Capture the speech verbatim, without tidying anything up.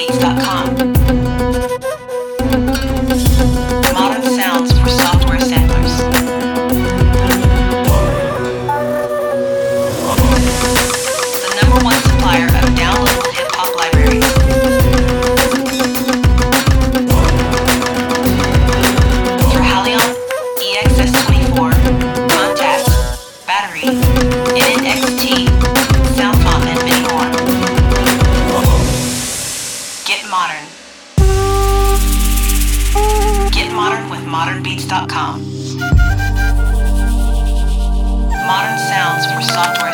beats dot com. Modern sounds for software samplers. The number one supplier of downloadable hip-hop libraries. For Halion, E X S twenty-four, Contact, Battery, N N X T, SoundFont, and many more. Get modern. Get modern with modern beats dot com. Modern sounds for software